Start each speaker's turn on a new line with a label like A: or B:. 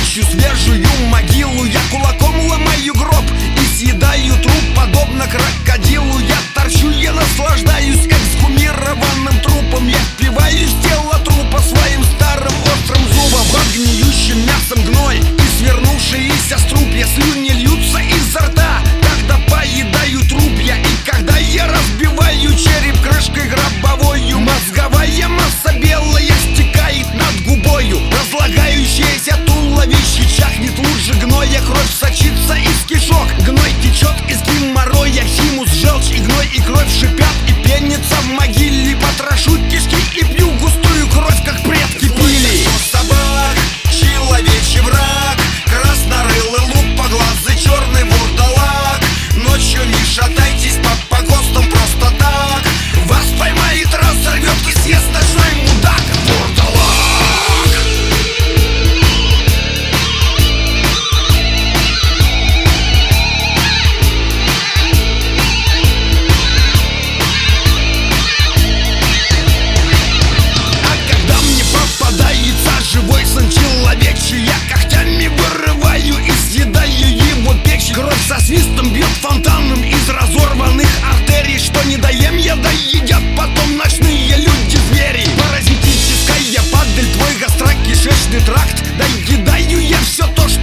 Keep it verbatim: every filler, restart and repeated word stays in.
A: ночью свежую могилу. Я кулаком ломаю гроб и съедаю труп. Подобно крокодилу я торчу, я наслаждаюсь эксгумированным трупом. Я впиваюсь в тело трупа своим старым острым зубом. Под гниющим мясом гной и свернувшиеся струпья. Слюни льются изо рта, когда поедаю труп я. И когда я разбиваю череп крышкой гробовою, мозговая масса белая стекает над губою. Разлагающееся туловище чахнет лужи гноя. Кровь сочится из кишок, гной течет из геморроя. Химус, желчь и гной и кровь шипят и пенятся в могиле. Потрошу кишки и пью густую кровь, как предки пили.
B: Собак, человечий враг, краснорылый лупоглазый черный вурдалак. Ночью не шатайтесь по погостам просто так. Вас поймает, разорвет и съест ночной мудак. Вурдалак.
A: Живой сын человечий, я когтями вырываю и съедаю его печень. Кровь со свистом бьет фонтаном из разорванных артерий. Что не доем я, да едят потом ночные люди-звери. Паразитическая падаль, твой гастрокишечный тракт. Да едаю я все то, что